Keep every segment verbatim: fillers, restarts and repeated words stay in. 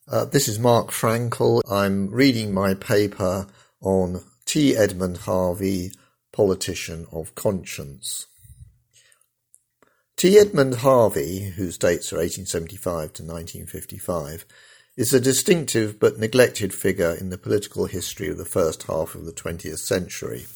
Uh, this is Mark Frankel. I'm reading my paper on T. Edmund Harvey, Politician of Conscience. T. Edmund Harvey, whose dates are eighteen seventy-five to nineteen fifty-five, is a distinctive but neglected figure in the political history of the first half of the twentieth century.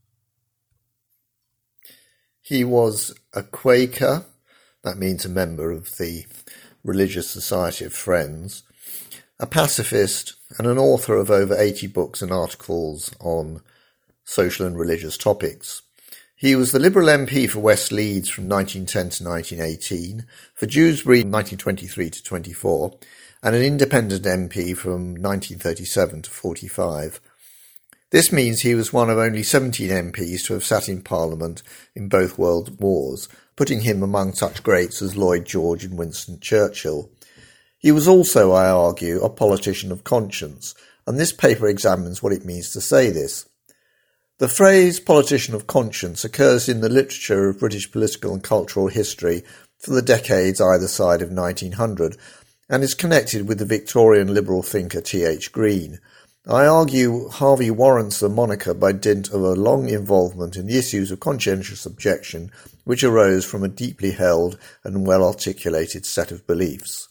He was a Quaker, that means a member of the Religious Society of Friends, a pacifist, and an author of over eighty books and articles on social and religious topics. He was the Liberal M P for West Leeds from nineteen ten to nineteen eighteen, for Dewsbury nineteen twenty-three to twenty-four, and an independent M P from nineteen thirty-seven to forty-five. This means he was one of only seventeen M Ps to have sat in Parliament in both world wars, putting him among such greats as Lloyd George and Winston Churchill. He was also, I argue, a politician of conscience, and this paper examines what it means to say this. The phrase politician of conscience occurs in the literature of British political and cultural history for the decades either side of nineteen hundred, and is connected with the Victorian liberal thinker T H Green. I argue Harvey warrants the moniker by dint of a long involvement in the issues of conscientious objection which arose from a deeply held and well-articulated set of beliefs.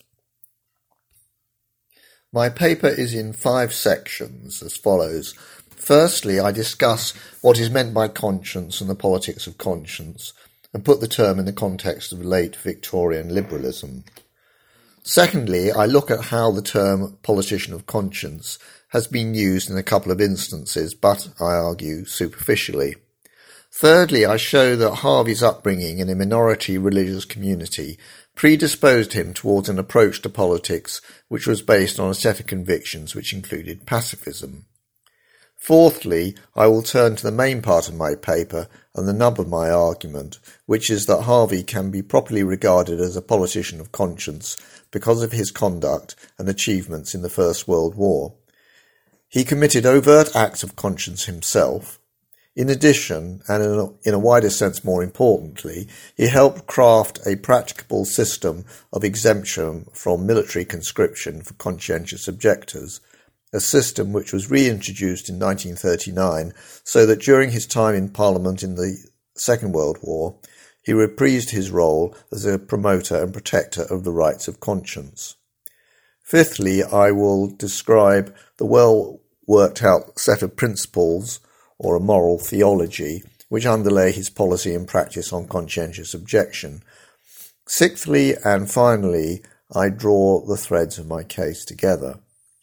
My paper is in five sections as follows. Firstly, I discuss what is meant by conscience and the politics of conscience, and put the term in the context of late Victorian liberalism. Secondly, I look at how the term politician of conscience has been used in a couple of instances, but, I argue, superficially. Thirdly, I show that Harvey's upbringing in a minority religious community predisposed him towards an approach to politics which was based on a set of convictions which included pacifism. Fourthly, I will turn to the main part of my paper and the nub of my argument, which is that Harvey can be properly regarded as a politician of conscience because of his conduct and achievements in the First World War. He committed overt acts of conscience himself. In addition, and in a, in a wider sense more importantly, he helped craft a practicable system of exemption from military conscription for conscientious objectors, a system which was reintroduced in nineteen thirty-nine so that during his time in Parliament in the Second World War, he reprised his role as a promoter and protector of the rights of conscience. Fifthly, I will describe the well-worked-out set of principles or a moral theology, which underlay his policy and practice on conscientious objection. Sixthly, and finally, I draw the threads of my case together.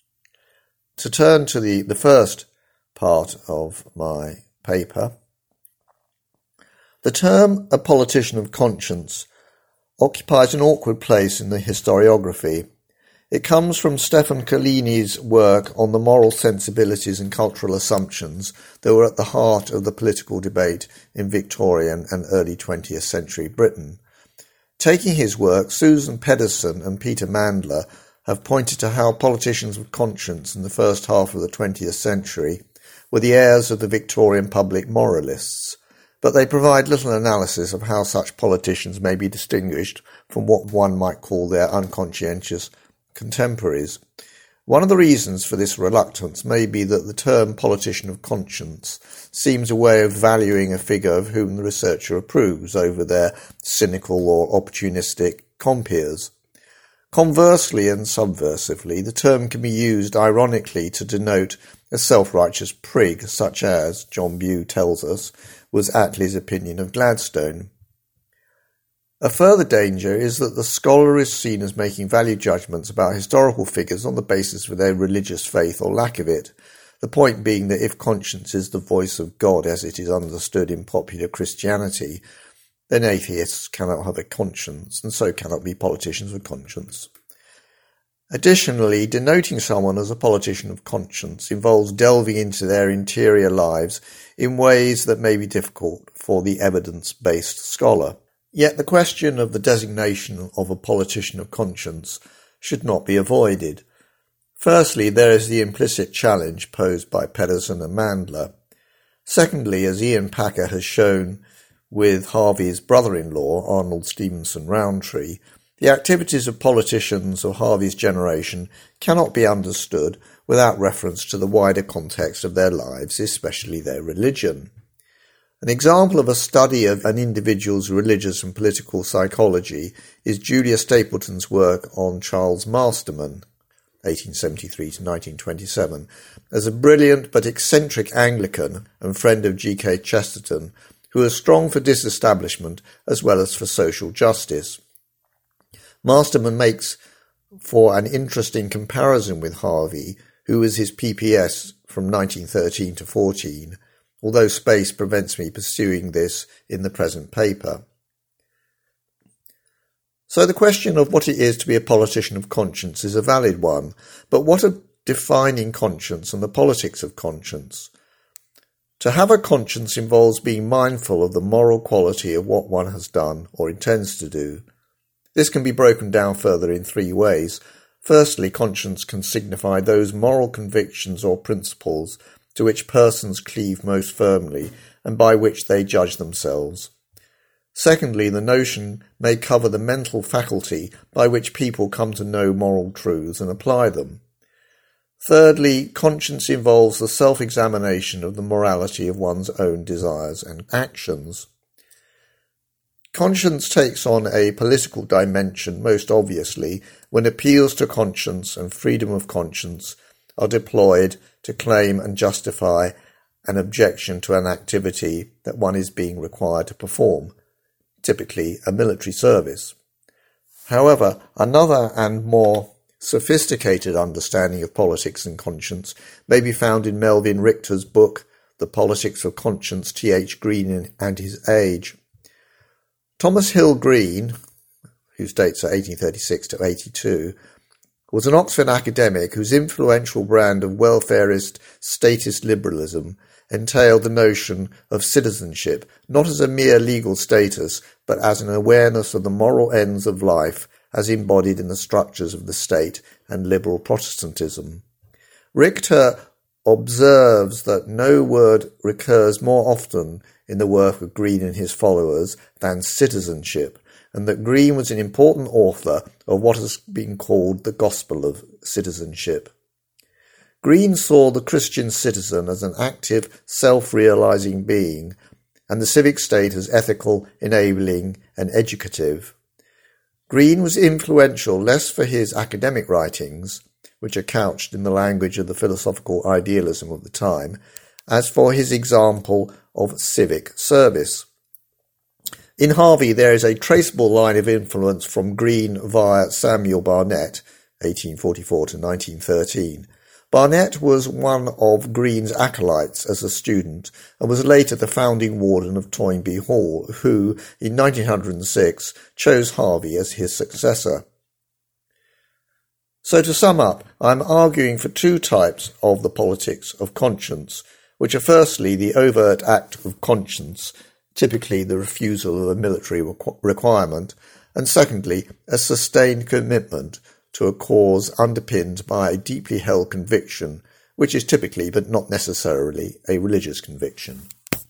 To turn to the, the first part of my paper, the term a politician of conscience occupies an awkward place in the historiography. It comes from Stefan Collini's work on the moral sensibilities and cultural assumptions that were at the heart of the political debate in Victorian and early twentieth century Britain. Taking his work, Susan Pedersen and Peter Mandler have pointed to how politicians of conscience in the first half of the twentieth century were the heirs of the Victorian public moralists, but they provide little analysis of how such politicians may be distinguished from what one might call their unconscientious contemporaries. One of the reasons for this reluctance may be that the term politician of conscience seems a way of valuing a figure of whom the researcher approves over their cynical or opportunistic compeers. Conversely and subversively, the term can be used ironically to denote a self-righteous prig such as, John Bew tells us, was Attlee's opinion of Gladstone. A further danger is that the scholar is seen as making value judgments about historical figures on the basis of their religious faith or lack of it, the point being that if conscience is the voice of God as it is understood in popular Christianity, then atheists cannot have a conscience, and so cannot be politicians of conscience. Additionally, denoting someone as a politician of conscience involves delving into their interior lives in ways that may be difficult for the evidence-based scholar. Yet the question of the designation of a politician of conscience should not be avoided. Firstly, there is the implicit challenge posed by Pedersen and Mandler. Secondly, as Ian Packer has shown with Harvey's brother-in-law, Arnold Stevenson Rowntree, The activities of politicians of Harvey's generation cannot be understood without reference to the wider context of their lives, especially their religion. An example of a study of an individual's religious and political psychology is Julia Stapleton's work on Charles Masterman, eighteen seventy-three to nineteen twenty-seven, as a brilliant but eccentric Anglican and friend of G K Chesterton, who was strong for disestablishment as well as for social justice. Masterman makes for an interesting comparison with Harvey, who was his P P S from nineteen thirteen to fourteen, although space prevents me pursuing this in the present paper. So the question of what it is to be a politician of conscience is a valid one, but what of defining conscience and the politics of conscience? To have a conscience involves being mindful of the moral quality of what one has done or intends to do. This can be broken down further in three ways. Firstly, conscience can signify those moral convictions or principles to which persons cleave most firmly and by which they judge themselves. Secondly, the notion may cover the mental faculty by which people come to know moral truths and apply them. Thirdly, conscience involves the self-examination of the morality of one's own desires and actions. Conscience takes on a political dimension most obviously when appeals to conscience and freedom of conscience are deployed to claim and justify an objection to an activity that one is being required to perform, typically a military service. However, another and more sophisticated understanding of politics and conscience may be found in Melvin Richter's book, The Politics of Conscience, T H Green and His Age. Thomas Hill Green, whose dates are eighteen thirty-six to eighty-two, was an Oxford academic whose influential brand of welfarist statist liberalism entailed the notion of citizenship not as a mere legal status but as an awareness of the moral ends of life as embodied in the structures of the state and liberal Protestantism. Richter observes that no word recurs more often in the work of Green and his followers than citizenship, and that Green was an important author of what has been called the gospel of citizenship. Green saw the Christian citizen as an active, self-realizing being, and the civic state as ethical, enabling, and educative. Green was influential less for his academic writings, which are couched in the language of the philosophical idealism of the time, as for his example of civic service. In Harvey, there is a traceable line of influence from Green via Samuel Barnett, eighteen forty-four to nineteen thirteen. Barnett was one of Green's acolytes as a student and was later the founding warden of Toynbee Hall, who, in nineteen oh six, chose Harvey as his successor. So to sum up, I am arguing for two types of the politics of conscience, which are firstly the overt act of conscience, typically the refusal of a military requ- requirement, and secondly, a sustained commitment to a cause underpinned by a deeply held conviction, which is typically, but not necessarily, a religious conviction.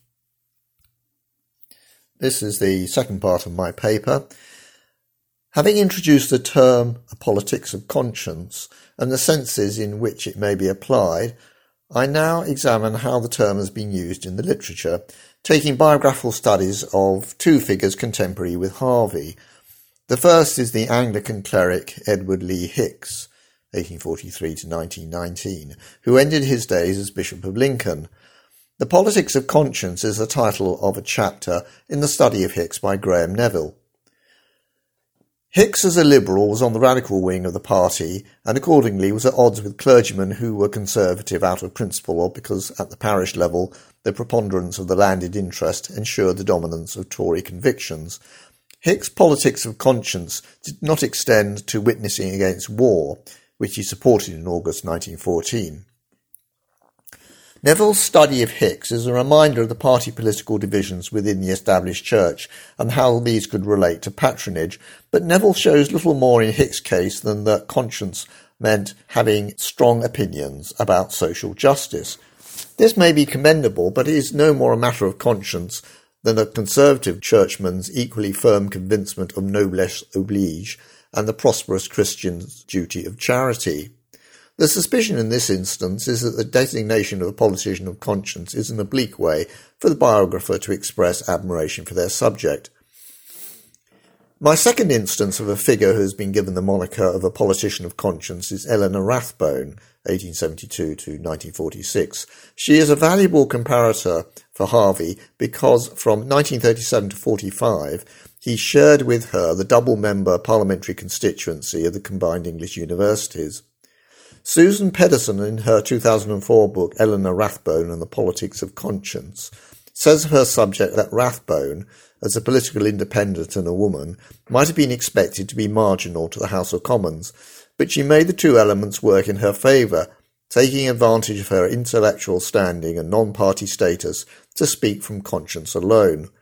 This is the second part of my paper. Having introduced the term a politics of conscience and the senses in which it may be applied, I now examine how the term has been used in the literature, taking biographical studies of two figures contemporary with Harvey. The first is the Anglican cleric Edward Lee Hicks, eighteen forty-three to nineteen nineteen, who ended his days as Bishop of Lincoln. The Politics of Conscience is the title of a chapter in the study of Hicks by Graham Neville. Hicks as a Liberal was on the radical wing of the party and accordingly was at odds with clergymen who were conservative out of principle or because at the parish level the preponderance of the landed interest ensured the dominance of Tory convictions. Hicks' politics of conscience did not extend to witnessing against war, which he supported in August nineteen fourteen. Neville's study of Hicks is a reminder of the party political divisions within the established church and how these could relate to patronage, but Neville shows little more in Hicks' case than that conscience meant having strong opinions about social justice. This may be commendable, but it is no more a matter of conscience than a conservative churchman's equally firm convincement of noblesse oblige and the prosperous Christian's duty of charity. The suspicion in this instance is that the designation of a politician of conscience is an oblique way for the biographer to express admiration for their subject. My second instance of a figure who has been given the moniker of a politician of conscience is Eleanor Rathbone, eighteen seventy-two to nineteen forty-six. She is a valuable comparator for Harvey because from nineteen thirty-seven to forty-five he shared with her the double-member parliamentary constituency of the combined English universities. Susan Pedersen, in her two thousand four book Eleanor Rathbone and the Politics of Conscience, says of her subject that Rathbone, as a political independent and a woman, might have been expected to be marginal to the House of Commons, but she made the two elements work in her favour, taking advantage of her intellectual standing and non-party status to speak from conscience alone.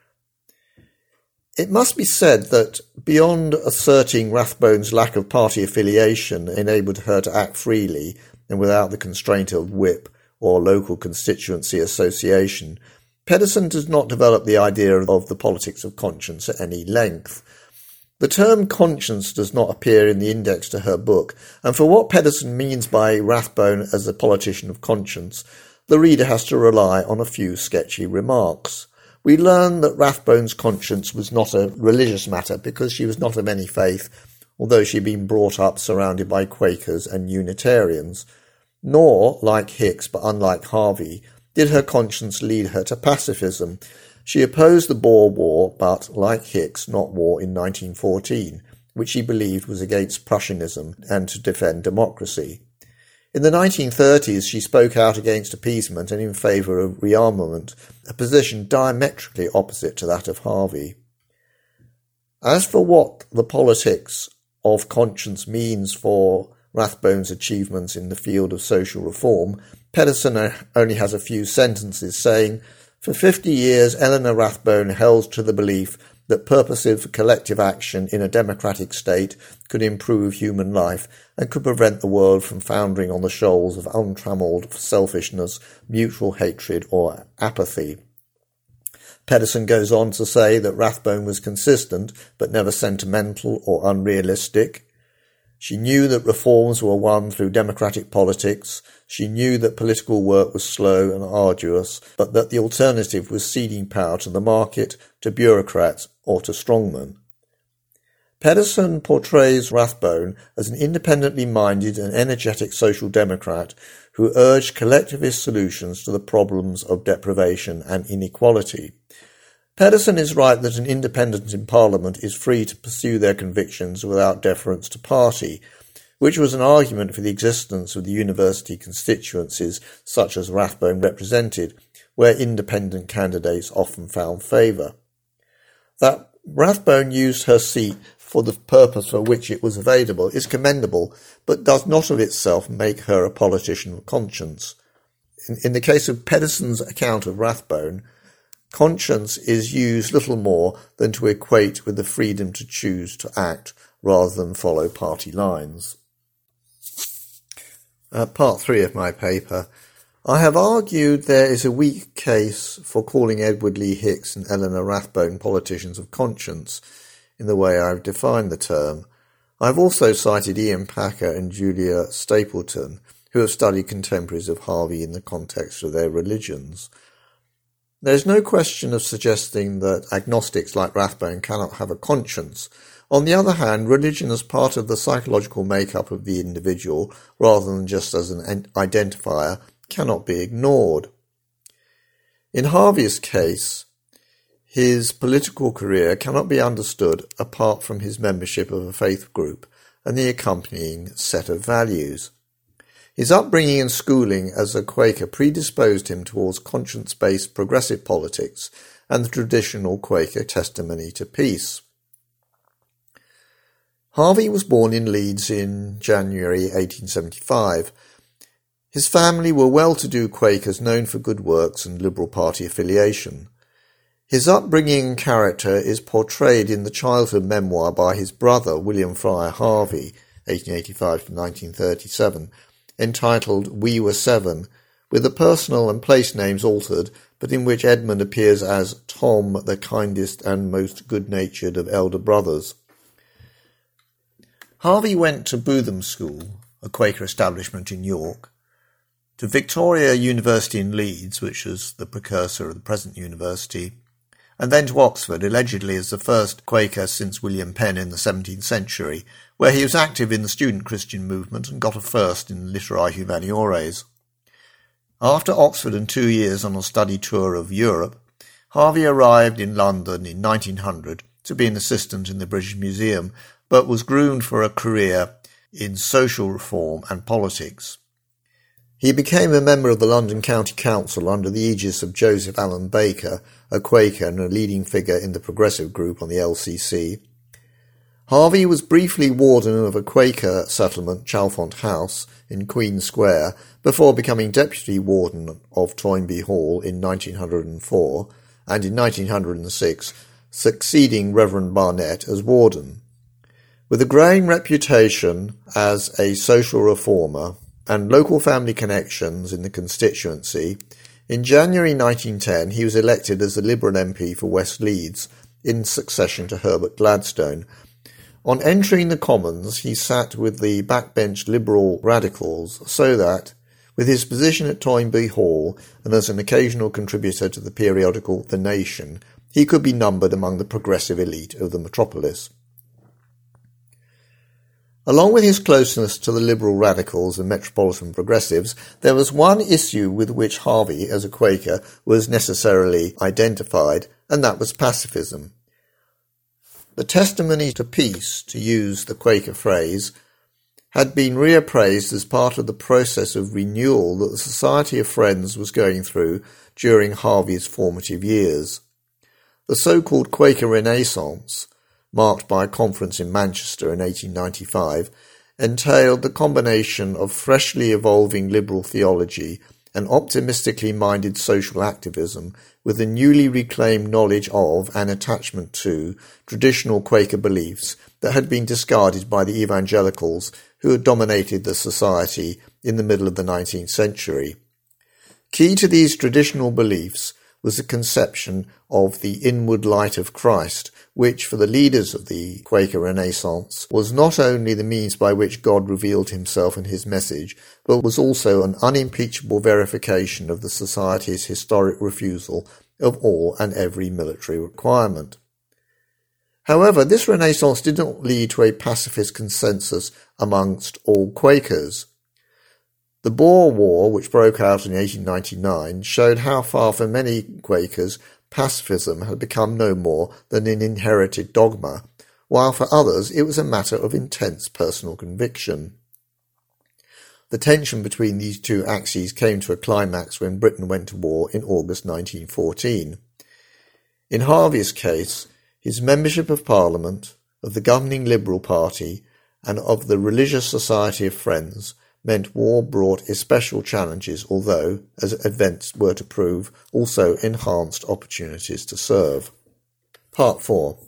It must be said that, beyond asserting Rathbone's lack of party affiliation enabled her to act freely and without the constraint of whip or local constituency association, Pedersen does not develop the idea of the politics of conscience at any length. The term conscience does not appear in the index to her book, and for what Pedersen means by Rathbone as a politician of conscience, the reader has to rely on a few sketchy remarks. We learn that Rathbone's conscience was not a religious matter because she was not of any faith, although she had been brought up surrounded by Quakers and Unitarians. Nor, like Hicks but unlike Harvey, did her conscience lead her to pacifism. She opposed the Boer War, but, like Hicks, not war in nineteen fourteen, which she believed was against Prussianism and to defend democracy. In the nineteen thirties, she spoke out against appeasement and in favour of rearmament, a position diametrically opposite to that of Harvey. As for what the politics of conscience means for Rathbone's achievements in the field of social reform, Pedersen only has a few sentences saying, "For fifty years Eleanor Rathbone held to the belief that purposive collective action in a democratic state could improve human life and could prevent the world from foundering on the shoals of untrammelled selfishness, mutual hatred or apathy." Pedersen goes on to say that Rathbone was consistent but never sentimental or unrealistic. She knew that reforms were won through democratic politics. She knew that political work was slow and arduous, but that the alternative was ceding power to the market, to bureaucrats, or to strongmen. Pedersen portrays Rathbone as an independently minded and energetic social democrat who urged collectivist solutions to the problems of deprivation and inequality. Pedersen is right that an independent in Parliament is free to pursue their convictions without deference to party, which was an argument for the existence of the university constituencies such as Rathbone represented, where independent candidates often found favour. That Rathbone used her seat for the purpose for which it was available is commendable, but does not of itself make her a politician of conscience. In, in the case of Pedersen's account of Rathbone, conscience is used little more than to equate with the freedom to choose to act rather than follow party lines. Uh, part three of my paper. I have argued there is a weak case for calling Edward Lee Hicks and Eleanor Rathbone politicians of conscience in the way I have defined the term. I have also cited Ian Packer and Julia Stapleton, who have studied contemporaries of Harvey in the context of their religions. There is no question of suggesting that agnostics like Rathbone cannot have a conscience. On the other hand, religion as part of the psychological makeup of the individual, rather than just as an identifier, cannot be ignored. In Harvey's case, his political career cannot be understood apart from his membership of a faith group and the accompanying set of values. His upbringing and schooling as a Quaker predisposed him towards conscience-based progressive politics and the traditional Quaker testimony to peace. Harvey was born in Leeds in January eighteen seventy-five. His family were well-to-do Quakers known for good works and Liberal Party affiliation. His upbringing and character is portrayed in the childhood memoir by his brother William Fryer Harvey, eighteen eighty-five to nineteen thirty-seven, entitled We Were Seven, with the personal and place names altered, but in which Edmund appears as Tom, the kindest and most good-natured of elder brothers. Harvey went to Bootham School, a Quaker establishment in York, to Victoria University in Leeds, which was the precursor of the present university, and then to Oxford, allegedly as the first Quaker since William Penn in the seventeenth century, where he was active in the student Christian movement and got a first in Literae Humaniores. After Oxford and two years on a study tour of Europe, Harvey arrived in London in nineteen hundred to be an assistant in the British Museum, but was groomed for a career in social reform and politics. He became a member of the London County Council under the aegis of Joseph Allen Baker, a Quaker and a leading figure in the progressive group on the L C C. Harvey was briefly warden of a Quaker settlement, Chalfont House, in Queen Square, before becoming deputy warden of Toynbee Hall in nineteen oh four, and in nineteen oh six succeeding Reverend Barnett as warden. With a growing reputation as a social reformer and local family connections in the constituency, in January nineteen ten he was elected as a Liberal M P for West Leeds in succession to Herbert Gladstone. On entering the Commons, he sat with the backbench Liberal radicals so that, with his position at Toynbee Hall and as an occasional contributor to the periodical The Nation, he could be numbered among the progressive elite of the metropolis. Along with his closeness to the Liberal radicals and metropolitan progressives, there was one issue with which Harvey, as a Quaker, was necessarily identified, and that was pacifism. The testimony to peace, to use the Quaker phrase, had been reappraised as part of the process of renewal that the Society of Friends was going through during Harvey's formative years. The so-called Quaker Renaissance, marked by a conference in Manchester in eighteen ninety-five, entailed the combination of freshly evolving liberal theology and optimistically minded social activism with a newly reclaimed knowledge of and attachment to traditional Quaker beliefs that had been discarded by the evangelicals who had dominated the society in the middle of the nineteenth century. Key to these traditional beliefs was the conception of the inward light of Christ, which for the leaders of the Quaker Renaissance was not only the means by which God revealed himself and his message, but was also an unimpeachable verification of the society's historic refusal of all and every military requirement. However, this Renaissance did not lead to a pacifist consensus amongst all Quakers. The Boer War, which broke out in eighteen ninety-nine, showed how far for many Quakers pacifism had become no more than an inherited dogma, while for others it was a matter of intense personal conviction. The tension between these two axes came to a climax when Britain went to war in August nineteen fourteen. In Harvey's case, his membership of Parliament, of the governing Liberal Party, and of the Religious Society of Friends meant war brought especial challenges, although, as events were to prove, also enhanced opportunities to serve. Part four.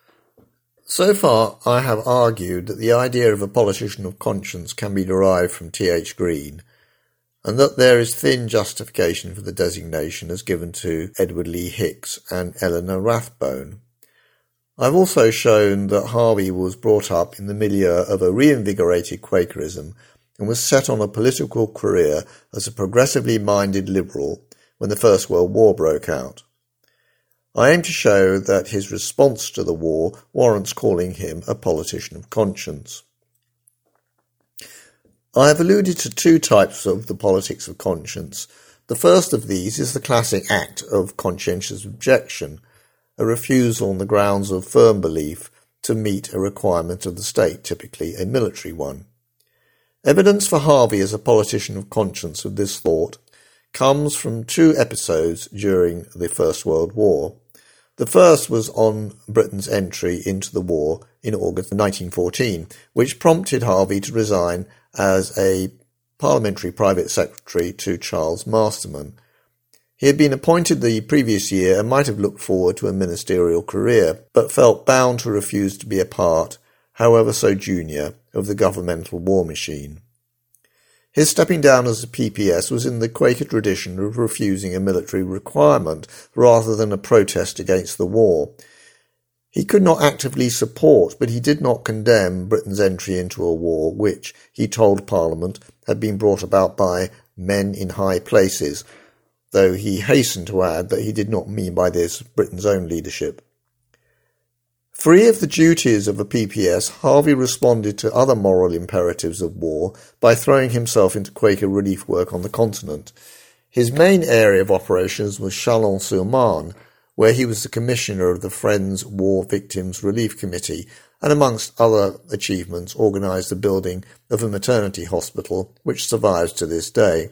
So far I have argued that the idea of a politician of conscience can be derived from T H Green, and that there is thin justification for the designation as given to Edward Lee Hicks and Eleanor Rathbone. I have also shown that Harvey was brought up in the milieu of a reinvigorated Quakerism and was set on a political career as a progressively minded liberal when the First World War broke out. I aim to show that his response to the war warrants calling him a politician of conscience. I have alluded to two types of the politics of conscience. The first of these is the classic act of conscientious objection, a refusal on the grounds of firm belief to meet a requirement of the state, typically a military one. Evidence for Harvey as a politician of conscience of this thought comes from two episodes during the First World War. The first was on Britain's entry into the war in August nineteen fourteen, which prompted Harvey to resign as a parliamentary private secretary to Charles Masterman. He had been appointed the previous year and might have looked forward to a ministerial career, but felt bound to refuse to be a part, however so junior, of the governmental war machine. His stepping down as a P P S was in the Quaker tradition of refusing a military requirement rather than a protest against the war. He could not actively support, but he did not condemn Britain's entry into a war which, he told Parliament, had been brought about by men in high places, though he hastened to add that he did not mean by this Britain's own leadership. Free of the duties of a P P S, Harvey responded to other moral imperatives of war by throwing himself into Quaker relief work on the continent. His main area of operations was Chalon-sur-Marne, where he was the commissioner of the Friends War Victims Relief Committee, and amongst other achievements organised the building of a maternity hospital, which survives to this day.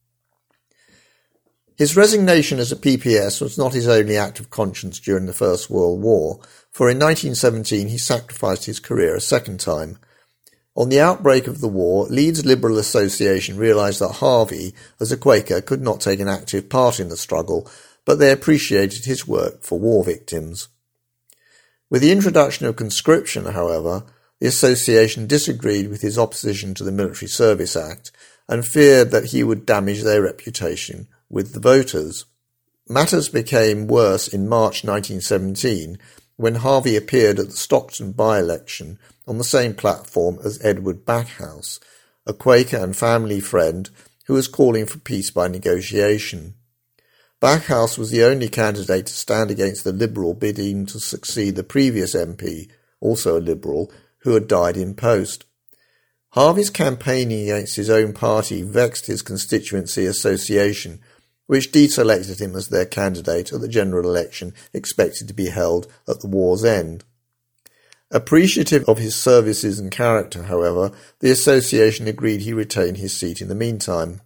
His resignation as a P P S was not his only act of conscience during the First World War, for in nineteen seventeen he sacrificed his career a second time. On the outbreak of the war, Leeds Liberal Association realised that Harvey, as a Quaker, could not take an active part in the struggle, but they appreciated his work for war victims. With the introduction of conscription, however, the association disagreed with his opposition to the Military Service Act and feared that he would damage their reputation with the voters. Matters became worse in March nineteen seventeen, when Harvey appeared at the Stockton by-election on the same platform as Edward Backhouse, a Quaker and family friend who was calling for peace by negotiation. Backhouse was the only candidate to stand against the Liberal bidding to succeed the previous M P, also a Liberal, who had died in post. Harvey's campaigning against his own party vexed his constituency association, which deselected him as their candidate at the general election expected to be held at the war's end. Appreciative of his services and character, however, the association agreed he retain his seat in the meantime.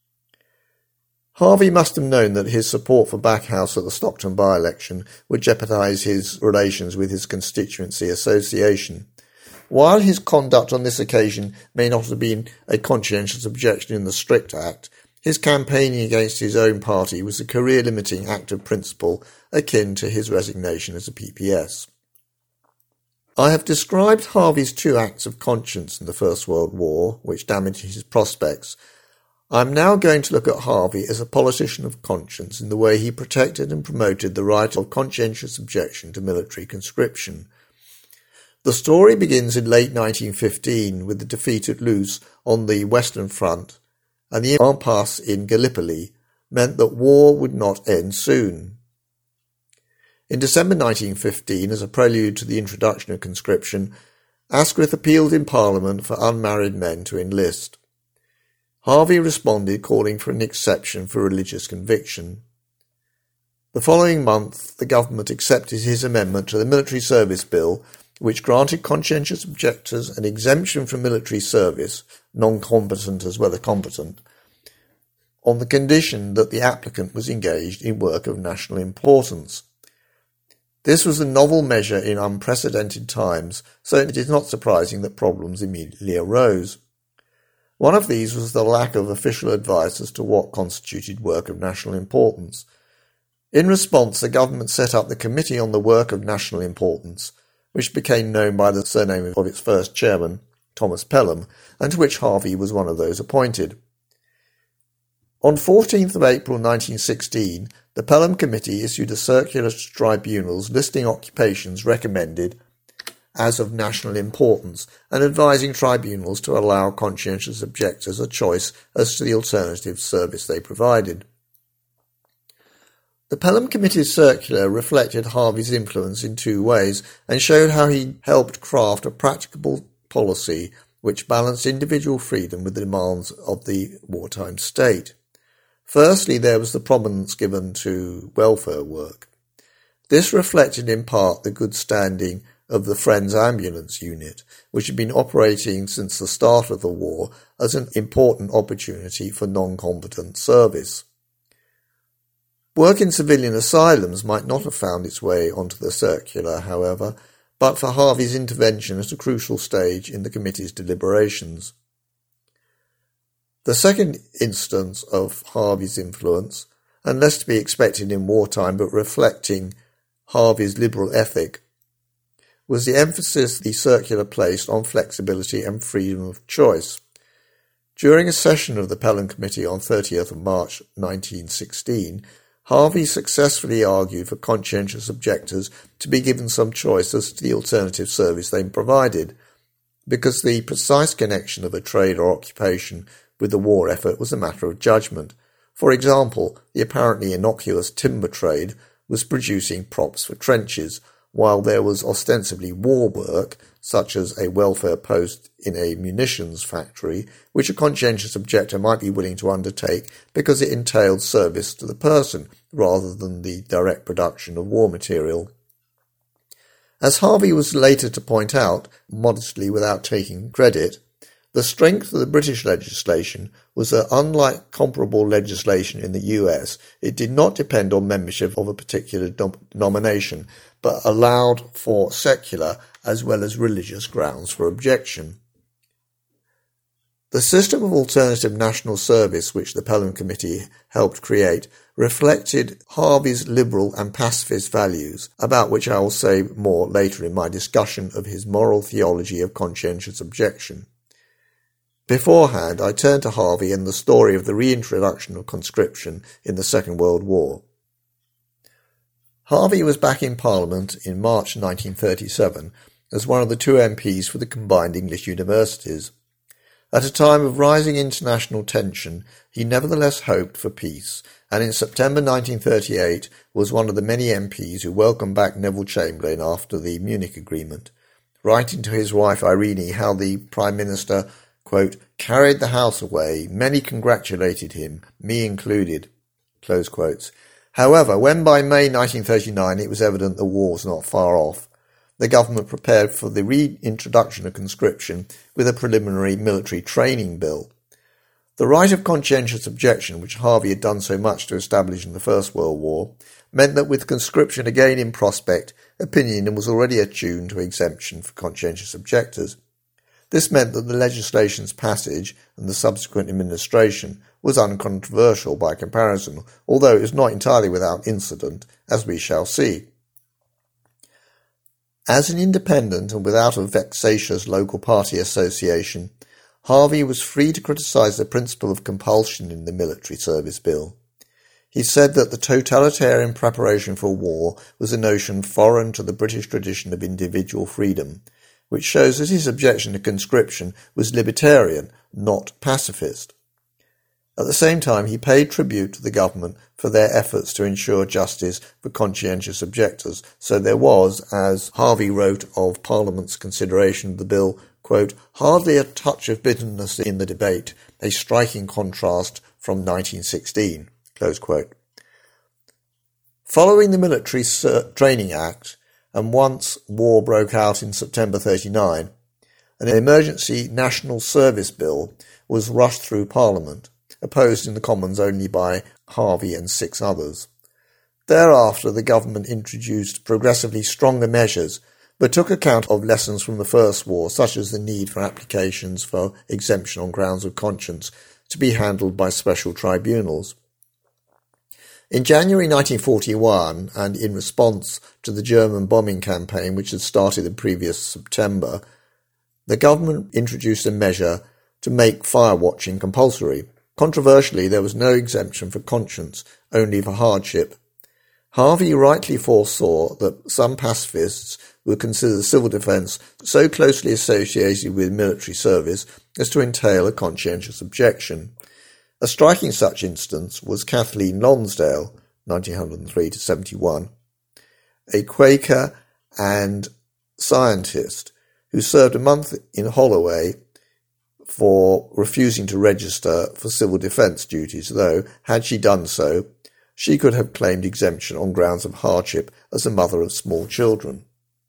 Harvey must have known that his support for Backhouse at the Stockton by-election would jeopardise his relations with his constituency association. While his conduct on this occasion may not have been a conscientious objection in the strict act, his campaigning against his own party was a career-limiting act of principle akin to his resignation as a P P S. I have described Harvey's two acts of conscience in the First World War, which damaged his prospects. I am now going to look at Harvey as a politician of conscience in the way he protected and promoted the right of conscientious objection to military conscription. The story begins in late nineteen fifteen with the defeat at Loos on the Western Front, and the impasse in Gallipoli meant that war would not end soon. In December nineteen fifteen, as a prelude to the introduction of conscription, Asquith appealed in Parliament for unmarried men to enlist. Harvey responded, calling for an exception for religious conviction. The following month, the government accepted his amendment to the Military Service Bill, which granted conscientious objectors an exemption from military service, non-combatant as well as combatant, on the condition that the applicant was engaged in work of national importance. This was a novel measure in unprecedented times, so it is not surprising that problems immediately arose. One of these was the lack of official advice as to what constituted work of national importance. In response, the government set up the Committee on the Work of National Importance, which became known by the surname of its first chairman, Thomas Pelham, and to which Harvey was one of those appointed. On fourteenth of April nineteen sixteen, the Pelham Committee issued a circular to tribunals listing occupations recommended as of national importance and advising tribunals to allow conscientious objectors a choice as to the alternative service they provided. The Pelham Committee's circular reflected Harvey's influence in two ways and showed how he helped craft a practicable policy which balanced individual freedom with the demands of the wartime state. Firstly, there was the prominence given to welfare work. This reflected in part the good standing of the Friends Ambulance Unit, which had been operating since the start of the war as an important opportunity for non-combatant service. Work in civilian asylums might not have found its way onto the circular, however, but for Harvey's intervention at a crucial stage in the committee's deliberations. The second instance of Harvey's influence, and less to be expected in wartime but reflecting Harvey's liberal ethic, was the emphasis the circular placed on flexibility and freedom of choice. During a session of the Pelham Committee on thirtieth of March nineteen sixteen, Harvey successfully argued for conscientious objectors to be given some choice as to the alternative service they provided, because the precise connection of a trade or occupation with the war effort was a matter of judgment. For example, the apparently innocuous timber trade was producing props for trenches, while there was ostensibly war work, such as a welfare post in a munitions factory, which a conscientious objector might be willing to undertake because it entailed service to the person rather than the direct production of war material. As Harvey was later to point out, modestly without taking credit, the strength of the British legislation was that, unlike comparable legislation in the U S, it did not depend on membership of a particular denomination, but allowed for secular as well as religious grounds for objection. The system of alternative national service which the Pelham Committee helped create reflected Harvey's liberal and pacifist values, about which I will say more later in my discussion of his moral theology of conscientious objection. Beforehand, I turn to Harvey and the story of the reintroduction of conscription in the Second World War. Harvey was back in Parliament in March nineteen thirty-seven as one of the two M Ps for the combined English universities. At a time of rising international tension, he nevertheless hoped for peace, and in September nineteen thirty-eight was one of the many M Ps who welcomed back Neville Chamberlain after the Munich Agreement, writing to his wife Irene how the Prime Minister, quote, carried the house away. Many congratulated him, me included, close quotes. However, when by May nineteen thirty-nine it was evident the war was not far off, the government prepared for the reintroduction of conscription with a preliminary military training bill. The right of conscientious objection, which Harvey had done so much to establish in the First World War, meant that with conscription again in prospect, opinion was already attuned to exemption for conscientious objectors. This meant that the legislation's passage and the subsequent administration was uncontroversial by comparison, although it was not entirely without incident, as we shall see. As an independent and without a vexatious local party association, Harvey was free to criticise the principle of compulsion in the military service bill. He said that the totalitarian preparation for war was a notion foreign to the British tradition of individual freedom, which shows that his objection to conscription was libertarian, not pacifist. At the same time, he paid tribute to the government for their efforts to ensure justice for conscientious objectors, so there was, as Harvey wrote of Parliament's consideration of the bill, quote, hardly a touch of bitterness in the debate, a striking contrast from nineteen sixteen, close quote. Following the Military Training Act, and once war broke out in September thirty-nine, an emergency national service bill was rushed through Parliament, opposed in the Commons only by Harvey and six others. Thereafter, the government introduced progressively stronger measures, but took account of lessons from the First War, such as the need for applications for exemption on grounds of conscience to be handled by special tribunals. In January nineteen forty-one, and in response to the German bombing campaign which had started the previous September, the government introduced a measure to make fire-watching compulsory. Controversially, there was no exemption for conscience, only for hardship. Harvey rightly foresaw that some pacifists would consider civil defence so closely associated with military service as to entail a conscientious objection. A striking such instance was Kathleen Lonsdale, nineteen oh three to seventy-one, a Quaker and scientist who served a month in Holloway for refusing to register for civil defence duties, though, had she done so, she could have claimed exemption on grounds of hardship as a mother of small children.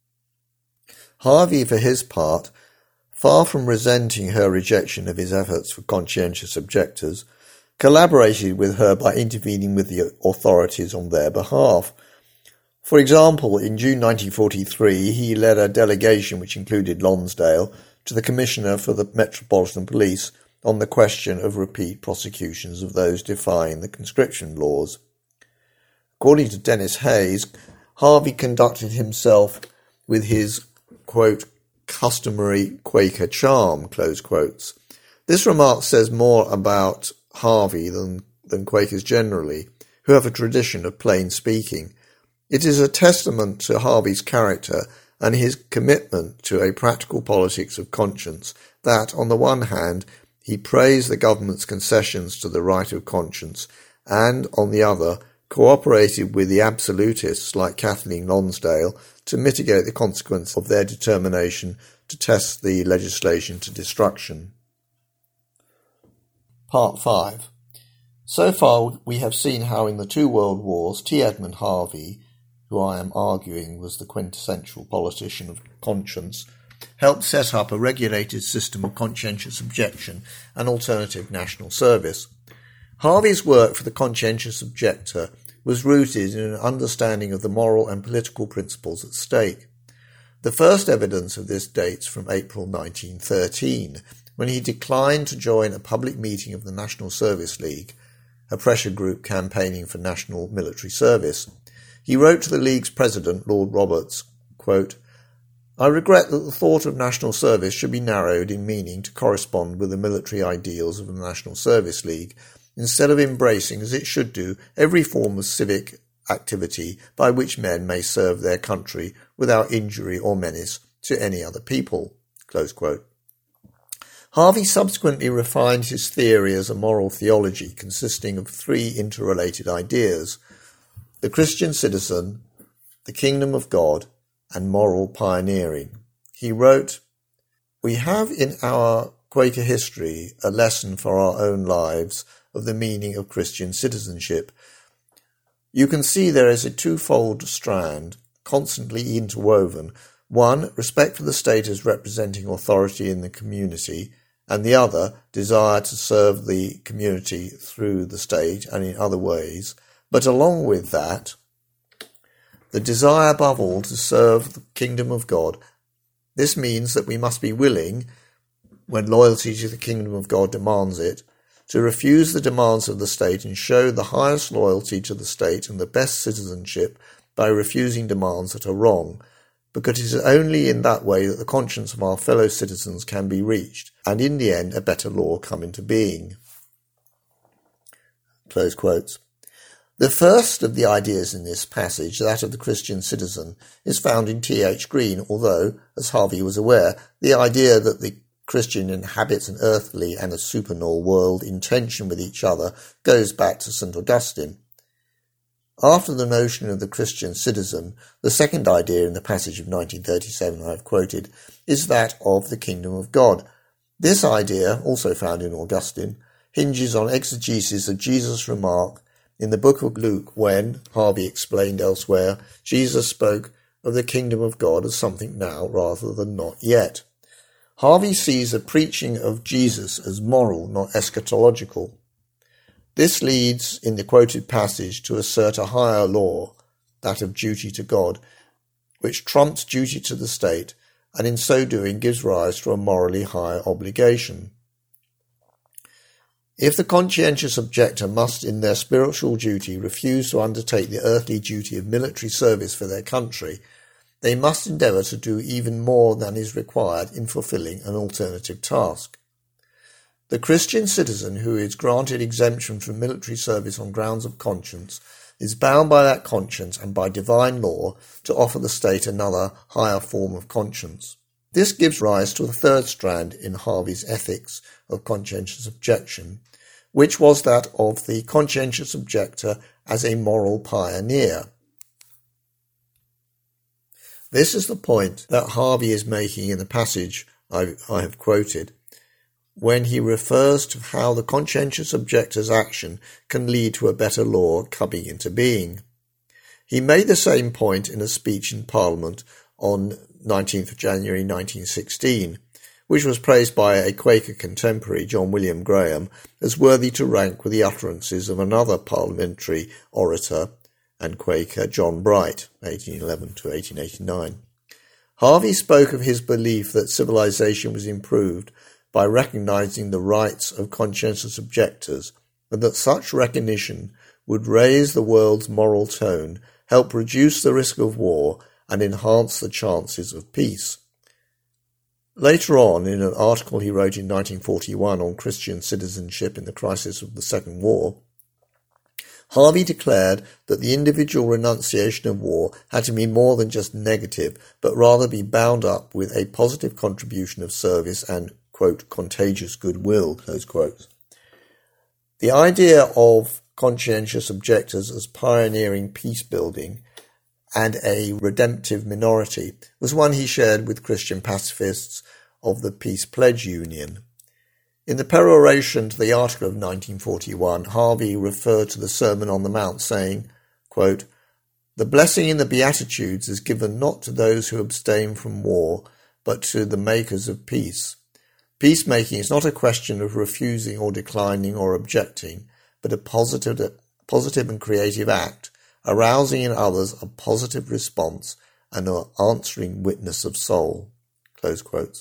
Harvey, for his part, far from resenting her rejection of his efforts for conscientious objectors, collaborated with her by intervening with the authorities on their behalf. For example, in June nineteen forty-three, he led a delegation which included Lonsdale to the Commissioner for the Metropolitan Police on the question of repeat prosecutions of those defying the conscription laws. According to Dennis Hayes, Harvey conducted himself with his, quote, customary Quaker charm, close quotes. This remark says more about Harvey than, than Quakers generally, who have a tradition of plain speaking. It is a testament to Harvey's character and his commitment to a practical politics of conscience that, on the one hand, he praised the government's concessions to the right of conscience and, on the other, cooperated with the absolutists like Kathleen Lonsdale to mitigate the consequence of their determination to test the legislation to destruction. Part five. So far we have seen how in the two world wars T. Edmund Harvey, who I am arguing was the quintessential politician of conscience, helped set up a regulated system of conscientious objection and alternative national service. Harvey's work for the conscientious objector was rooted in an understanding of the moral and political principles at stake. The first evidence of this dates from April nineteen thirteen, when he declined to join a public meeting of the National Service League, a pressure group campaigning for national military service. He wrote to the League's president, Lord Roberts, quote, "I regret that the thought of national service should be narrowed in meaning to correspond with the military ideals of the National Service League, instead of embracing, as it should do, every form of civic activity by which men may serve their country without injury or menace to any other people." Close quote. Harvey subsequently refined his theory as a moral theology consisting of three interrelated ideas: the Christian citizen, the kingdom of God, and moral pioneering. He wrote, "We have in our Quaker history a lesson for our own lives of the meaning of Christian citizenship. You can see there is a twofold strand, constantly interwoven: one, respect for the state as representing authority in the community, and the other, desire to serve the community through the state and in other ways, but along with that, the desire above all to serve the kingdom of God. This means that we must be willing, when loyalty to the kingdom of God demands it, to refuse the demands of the state and show the highest loyalty to the state and the best citizenship by refusing demands that are wrong, because it is only in that way that the conscience of our fellow citizens can be reached, and in the end a better law come into being." Close quotes. The first of the ideas in this passage, that of the Christian citizen, is found in T H Green, although, as Harvey was aware, the idea that the Christian inhabits an earthly and a supernal world in tension with each other goes back to Saint Augustine. After the notion of the Christian citizen, the second idea in the passage of nineteen thirty-seven I have quoted is that of the kingdom of God. This idea, also found in Augustine, hinges on exegesis of Jesus' remark in the book of Luke when, Harvey explained elsewhere, Jesus spoke of the kingdom of God as something now rather than not yet. Harvey sees the preaching of Jesus as moral, not eschatological. This leads, in the quoted passage, to assert a higher law, that of duty to God, which trumps duty to the state, and in so doing gives rise to a morally higher obligation. If the conscientious objector must, in their spiritual duty, refuse to undertake the earthly duty of military service for their country, they must endeavour to do even more than is required in fulfilling an alternative task. The Christian citizen who is granted exemption from military service on grounds of conscience is bound by that conscience and by divine law to offer the state another, higher form of conscience. This gives rise to a third strand in Harvey's ethics of conscientious objection, which was that of the conscientious objector as a moral pioneer. This is the point that Harvey is making in the passage I, I have quoted, when he refers to how the conscientious objector's action can lead to a better law coming into being. He made the same point in a speech in Parliament on nineteenth of January nineteen sixteen, which was praised by a Quaker contemporary, John William Graham, as worthy to rank with the utterances of another parliamentary orator and Quaker, John Bright, eighteen eleven to eighteen eighty-nine. Harvey spoke of his belief that civilization was improved by recognizing the rights of conscientious objectors, and that such recognition would raise the world's moral tone, help reduce the risk of war, and enhance the chances of peace. Later on, in an article he wrote in nineteen forty-one on Christian citizenship in the crisis of the Second War, Harvey declared that the individual renunciation of war had to be more than just negative, but rather be bound up with a positive contribution of service and, quote, contagious goodwill, close quotes. The idea of conscientious objectors as pioneering peace-building and a redemptive minority was one he shared with Christian pacifists of the Peace Pledge Union. In the peroration to the article of nineteen forty-one, Harvey referred to the Sermon on the Mount, saying, quote, "The blessing in the Beatitudes is given not to those who abstain from war, but to the makers of peace. Peacemaking is not a question of refusing or declining or objecting, but a positive, positive and creative act, arousing in others a positive response and an answering witness of soul." Close quotes.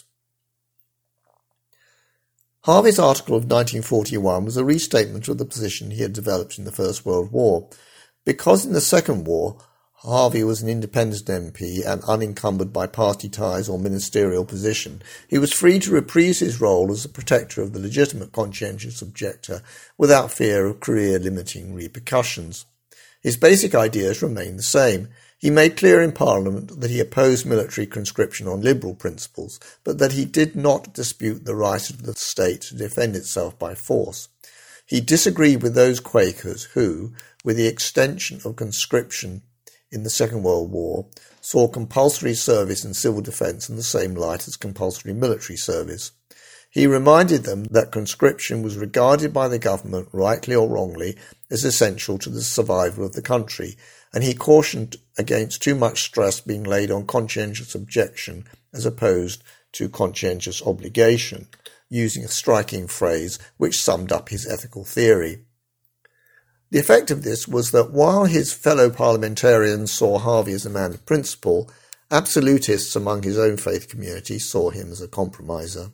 Harvey's article of nineteen forty-one was a restatement of the position he had developed in the First World War. Because in the Second War, Harvey was an independent M P and unencumbered by party ties or ministerial position, he was free to reprise his role as a protector of the legitimate conscientious objector without fear of career-limiting repercussions. His basic ideas remained the same. He made clear in Parliament that he opposed military conscription on liberal principles, but that he did not dispute the right of the state to defend itself by force. He disagreed with those Quakers who, with the extension of conscription in the Second World War, saw compulsory service in civil defence in the same light as compulsory military service. He reminded them that conscription was regarded by the government, rightly or wrongly, as essential to the survival of the country, and he cautioned against too much stress being laid on conscientious objection as opposed to conscientious obligation, using a striking phrase which summed up his ethical theory. The effect of this was that while his fellow parliamentarians saw Harvey as a man of principle, absolutists among his own faith community saw him as a compromiser.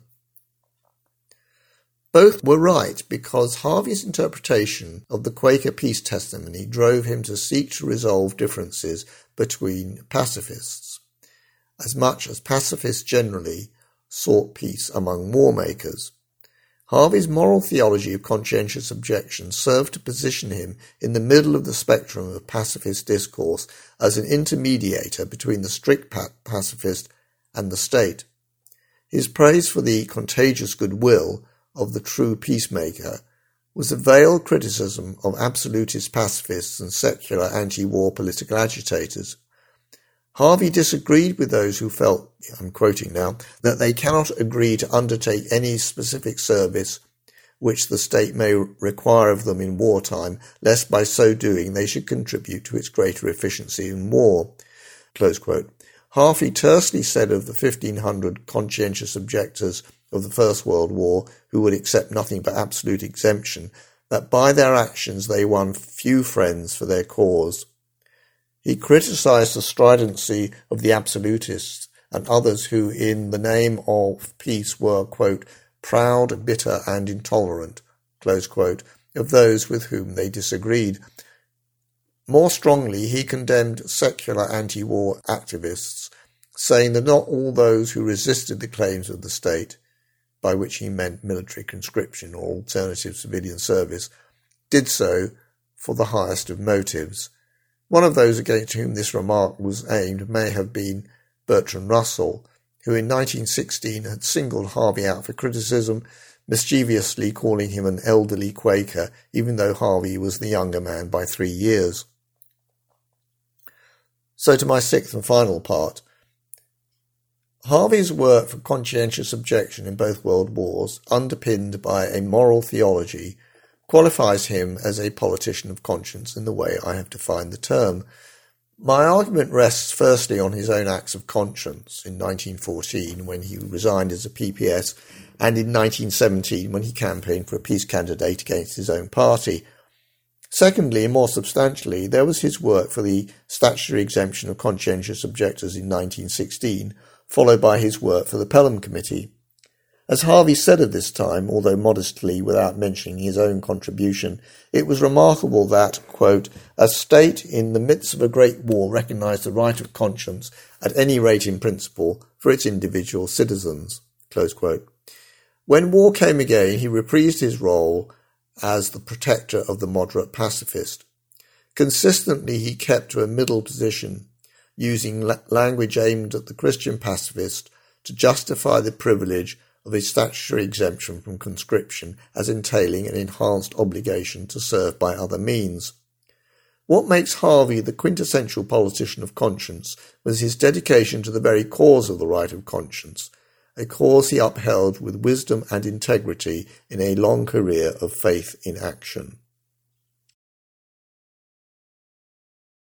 Both were right, because Harvey's interpretation of the Quaker peace testimony drove him to seek to resolve differences between pacifists, as much as pacifists generally sought peace among warmakers. Harvey's moral theology of conscientious objection served to position him in the middle of the spectrum of pacifist discourse as an intermediator between the strict pacifist and the state. His praise for the contagious goodwill of the true peacemaker was a veiled criticism of absolutist pacifists and secular anti-war political agitators. Harvey disagreed with those who felt, I'm quoting now, that they cannot agree to undertake any specific service which the state may require of them in wartime, lest by so doing they should contribute to its greater efficiency in war. Close quote. Harvey tersely said of the fifteen hundred conscientious objectors of the First World War who would accept nothing but absolute exemption, that by their actions they won few friends for their cause. He criticised the stridency of the absolutists and others who, in the name of peace, were, quote, proud, bitter, and intolerant, close quote, of those with whom they disagreed. More strongly, he condemned secular anti-war activists, saying that not all those who resisted the claims of the state, by which he meant military conscription or alternative civilian service, did so for the highest of motives. One of those against whom this remark was aimed may have been Bertrand Russell, who in nineteen sixteen had singled Harvey out for criticism, mischievously calling him an elderly Quaker, even though Harvey was the younger man by three years. So to my sixth and final part. Harvey's work for conscientious objection in both world wars, underpinned by a moral theology, qualifies him as a politician of conscience in the way I have defined the term. My argument rests firstly on his own acts of conscience in nineteen fourteen when he resigned as a P P S, and in nineteen seventeen when he campaigned for a peace candidate against his own party. Secondly, and more substantially, there was his work for the statutory exemption of conscientious objectors in nineteen sixteen, followed by his work for the Pelham Committee. As Harvey said at this time, although modestly without mentioning his own contribution, it was remarkable that, quote, a state in the midst of a great war recognised the right of conscience, at any rate in principle, for its individual citizens, close quote. When war came again, he reprised his role as the protector of the moderate pacifist. Consistently he kept to a middle position, using la- language aimed at the Christian pacifist to justify the privilege of a statutory exemption from conscription as entailing an enhanced obligation to serve by other means. What makes Harvey the quintessential politician of conscience was his dedication to the very cause of the right of conscience, a cause he upheld with wisdom and integrity in a long career of faith in action.